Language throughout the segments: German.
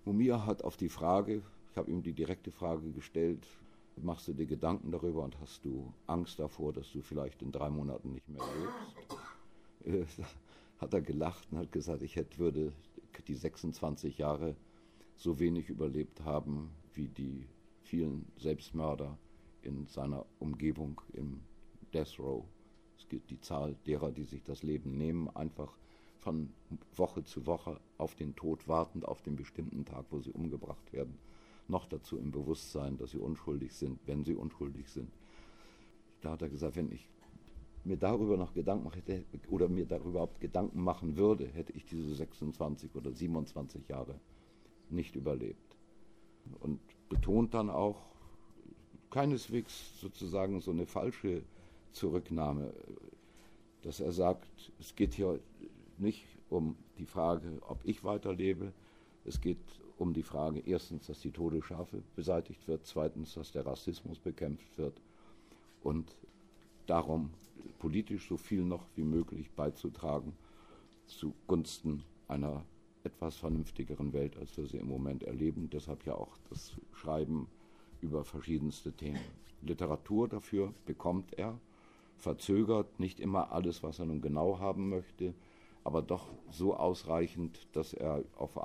Mumia hat auf die Frage, ich habe ihm die direkte Frage gestellt, machst du dir Gedanken darüber und hast du Angst davor, dass du vielleicht in 3 Monaten nicht mehr lebst? Hat er gelacht und hat gesagt, würde die 26 Jahre so wenig überlebt haben wie die vielen Selbstmörder in seiner Umgebung im Death Row. Es gibt die Zahl derer, die sich das Leben nehmen, einfach von Woche zu Woche auf den Tod wartend, auf den bestimmten Tag, wo sie umgebracht werden. Noch dazu im Bewusstsein, dass sie unschuldig sind, wenn sie unschuldig sind. Da hat er gesagt, wenn ich mir darüber noch Gedanken mache, oder mir darüber überhaupt Gedanken machen würde, hätte ich diese 26 oder 27 Jahre nicht überlebt. Und betont dann auch keineswegs sozusagen so eine falsche Zurücknahme, dass er sagt, es geht hier nicht um die Frage, ob ich weiterlebe, es geht um die Frage, erstens, dass die Todesstrafe beseitigt wird, zweitens, dass der Rassismus bekämpft wird und darum, politisch so viel noch wie möglich beizutragen zugunsten einer etwas vernünftigeren Welt, als wir sie im Moment erleben. Deshalb ja auch das Schreiben über verschiedenste Themen. Literatur dafür bekommt er, verzögert nicht immer alles, was er nun genau haben möchte, aber doch so ausreichend, dass er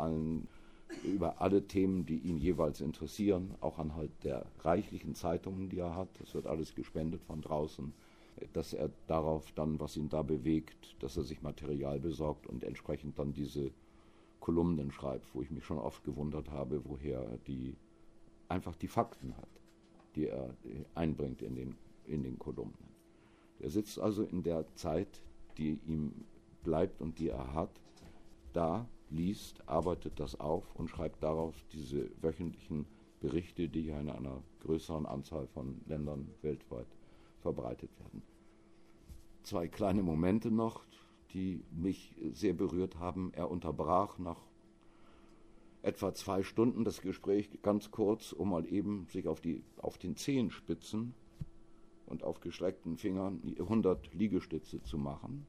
über alle Themen, die ihn jeweils interessieren, auch anhand der reichlichen Zeitungen, die er hat, das wird alles gespendet von draußen, dass er darauf dann, was ihn da bewegt, dass er sich Material besorgt und entsprechend dann diese Kolumnen schreibt, wo ich mich schon oft gewundert habe, woher er einfach die Fakten hat, die er einbringt in den Kolumnen. Er sitzt also in der Zeit, die ihm bleibt und die er hat, da, liest, arbeitet das auf und schreibt daraus diese wöchentlichen Berichte, die ja in einer größeren Anzahl von Ländern weltweit verbreitet werden. 2 kleine Momente noch, die mich sehr berührt haben. Er unterbrach nach etwa 2 Stunden das Gespräch ganz kurz, um mal eben sich auf den Zehenspitzen und auf gestreckten Fingern 100 Liegestütze zu machen,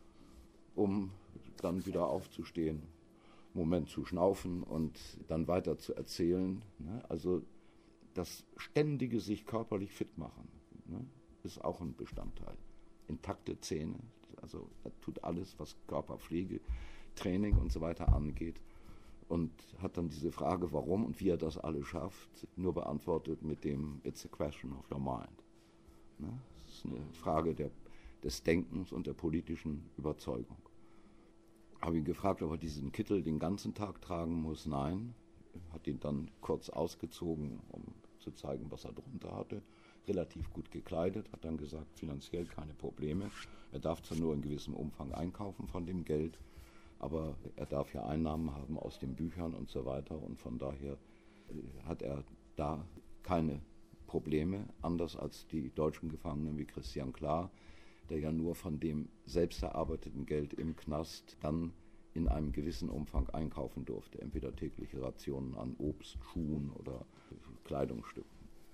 um dann wieder aufzustehen, Moment zu schnaufen und dann weiter zu erzählen. Also das ständige sich körperlich fit machen ist auch ein Bestandteil. Intakte Zähne, also er tut alles, was Körperpflege, Training und so weiter angeht und hat dann diese Frage, warum und wie er das alles schafft, nur beantwortet mit dem It's a question of your mind. Das ist eine Frage des Denkens und der politischen Überzeugung. Habe ihn gefragt, ob er diesen Kittel den ganzen Tag tragen muss. Nein, hat ihn dann kurz ausgezogen, um zu zeigen, was er drunter hatte. Relativ gut gekleidet, hat dann gesagt, finanziell keine Probleme. Er darf zwar nur in gewissem Umfang einkaufen von dem Geld, aber er darf ja Einnahmen haben aus den Büchern und so weiter und von daher hat er da keine Probleme, anders als die deutschen Gefangenen wie Christian Klar, der ja nur von dem selbst erarbeiteten Geld im Knast dann in einem gewissen Umfang einkaufen durfte, entweder tägliche Rationen an Obst, Schuhen oder Kleidungsstücken.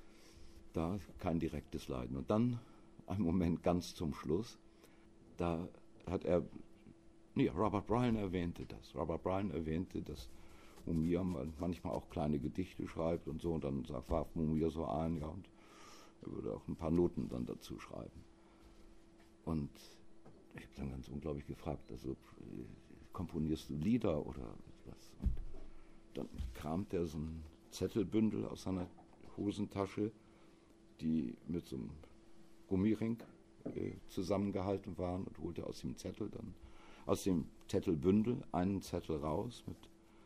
Da kein direktes Leiden. Und dann, ein Moment ganz zum Schluss, da hat Robert Bryan erwähnte das. Robert Bryan erwähnte, dass Mumia manchmal auch kleine Gedichte schreibt und so, und dann warf Mumia so ein, ja, und er würde auch ein paar Noten dann dazu schreiben. Und ich habe dann ganz unglaublich gefragt, also komponierst du Lieder oder was? Und dann kramt er so ein Zettelbündel aus seiner Hosentasche, die mit so einem Gummiring zusammengehalten waren, und holte aus dem Zettelbündel einen Zettel raus mit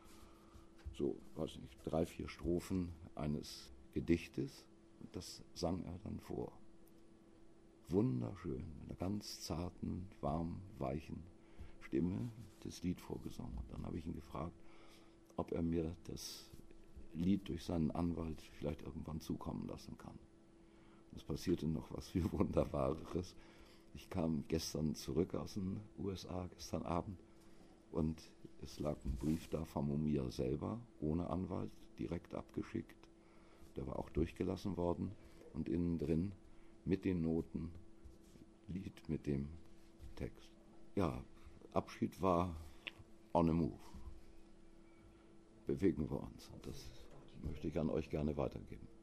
so, 3, 4 Strophen eines Gedichtes, und das sang er dann vor. Wunderschön, mit einer ganz zarten, warm, weichen Stimme das Lied vorgesungen. Und dann habe ich ihn gefragt, ob er mir das Lied durch seinen Anwalt vielleicht irgendwann zukommen lassen kann. Es passierte noch was viel Wunderbareres. Ich kam gestern zurück aus den USA, gestern Abend, und es lag ein Brief da von Mumia selber, ohne Anwalt, direkt abgeschickt. Der war auch durchgelassen worden, und innen drin mit den Noten Lied mit dem Text. Ja, Abschied war on the move. bewegen wir uns. Und das möchte ich an euch gerne weitergeben.